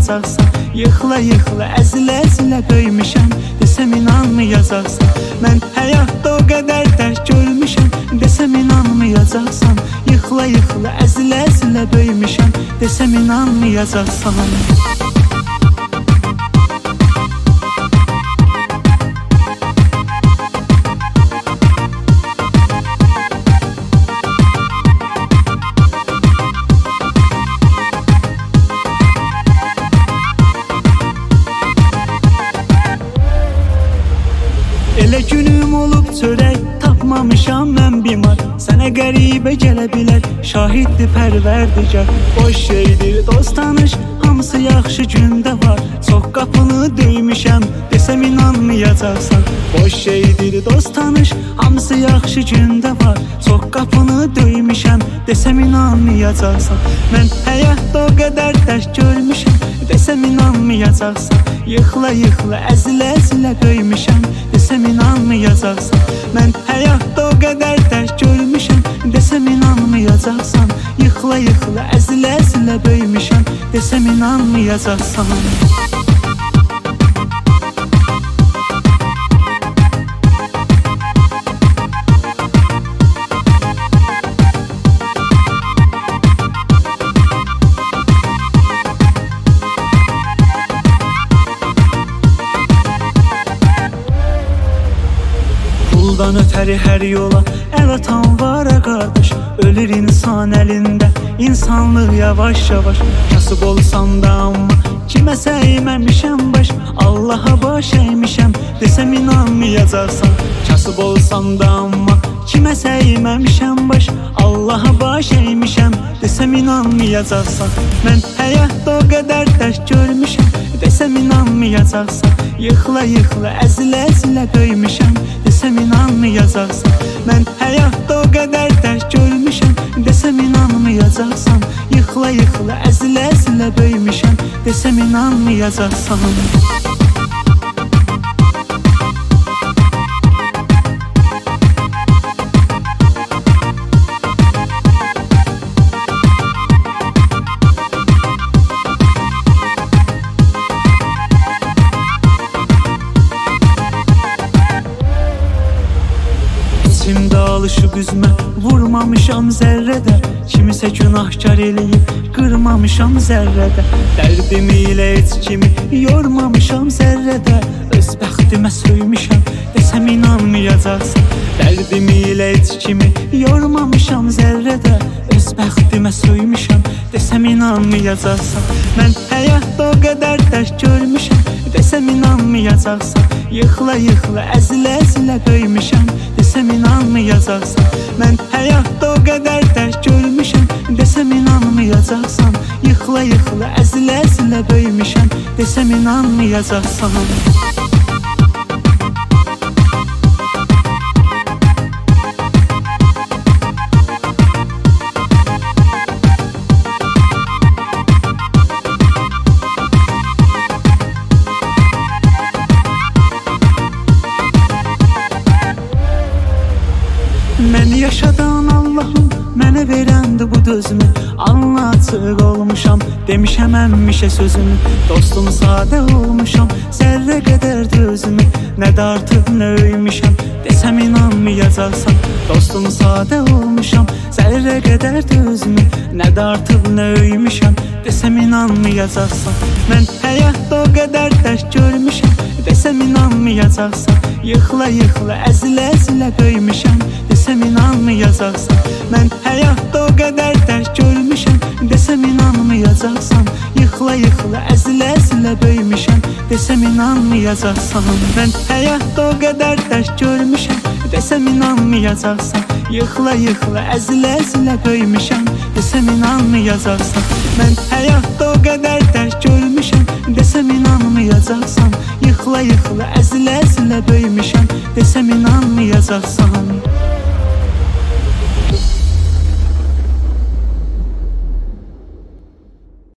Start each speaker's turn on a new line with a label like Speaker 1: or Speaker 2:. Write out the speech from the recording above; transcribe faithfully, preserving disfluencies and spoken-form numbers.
Speaker 1: inanmayacaqsan. Yıxıla yıxıla, əzilə əzilə böyümüşəm, desəm inanmayacaqsan. Mən həyatda o qədər dərk görmüşəm, desəm inanmayacaqsan. Yıxıla yıxıla, əzilə əzilə böyümüşəm, desəm inanmayacaqsan. Elə günüm olub çörək tapmamışam mən bimar. Sənə qəribə gələ bilər, şahiddir pərverdigar. Boş şeydir dost tanış, hamısı yaxşı gündə var. Çox qapını döymüşəm, desəm inanmayacaqsan. Boş şeydir dost tanış, hamısı yaxşı gündə var. Çox qapını döymüşəm, desəm inanmayacaqsan. Mən həyatda o qədər dərk görmüşəm, desəm inanmayacaqsan. Yıxıla yıxıla, əzilə əzilə böyümüşəm, desəm inanmayacaqsan. Mən həyatda o qədər dərk görmüşəm, desəm inanmayacaqsan. Yıxıla yıxıla, əzilə əzilə böyümüşəm, desəm inanmayacaqsan. Puldan ötəri hər yola əl atan var ə qardaş. Ölür insan əlində, insanlıq yavaş yavaş. Kasıb olsam da amma kiməsə əyməmişəm baş. Allaha baş əymişəm, desəm inanmayacaqsan. Kasıb olsam da amma kiməsə əyməmişəm baş. Allaha baş əymişəm, desəm inanmayacaqsan. Mən həyatda o qədər dərk görmüşəm, desəm inanmayacaqsan. Yıxıla yıxıla, əzilə əzilə böyümüşəm, desəm inanmayacaqsan. Mən həyatda o qədər dərk görmüşəm, desəm inanmayacaqsan. Yıxıla yıxıla, əzilə əzilə böyümüşəm, desəm inanmayacaqsan. İçimdə alışıb üzmə, vurmamışam zərrədə. Kimisə günahkar eləyib, qırmamışam zərrədə. Dərdimi ilə heç kimi yormamışam zərrədə. Öz bəxtimə söymüşəm, desəm inanmayacaqsan. Dərdimi ilə heç kimi yormamışam zərrədə. Öz bəxtimə söymüşəm, desəm inanmayacaqsan. Mən həyatda o qədər dərk görmüşəm, desəm inanmayacaqsan. Yıxıla yıxıla, əzilə əzilə böyümüşəm, desəm inanmayacaqsan. Mən həyatda o qədər dərk görmüşəm, desəm inanmayacaqsan. Yıxıla yıxıla, əzilə əzilə böyümüşəm, desəm inanmayacaqsan. Mən yaşadan Allahım, mənə verəndi bu dözümü. Anlaçıq olmuşam, demişəm əmmişə sözümü. Dostum sadə olmuşam, zərrə qədər dözümü. Nə də artıq nə öymüşəm, desəm inanmayacaqsan. Dostum sadə olmuşam, zərrə qədər dözümü. Nə də artıq nə öymüşəm, desəm inanmayacaqsan. Mən həyatda o qədər dərk görmüşəm, desəm inanmayacaqsan. Yıxıla yıxıla, əzilə əzilə böyümüşəm, desəm inanmayacaqsan. Mən həyatda o qədər dərk görmüşəm, desəm inanmayacaqsan. Yıxıla yıxıla, əzilə əzilə böyümüşəm, desəm inanmayacaqsan. Mən həyatda o qədər dərk görmüşəm, desəm inanmayacaqsan. Yıxıla yıxıla, əzilə əzilə böyümüşəm, desəm inanmayacaqsan. Mən həyatda o qədər dərk görmüşəm, desəm inanmayacaqsan. Yıxıla yıxıla, əzilə əzilə böyümüşəm, desəm inanmayacaqsan.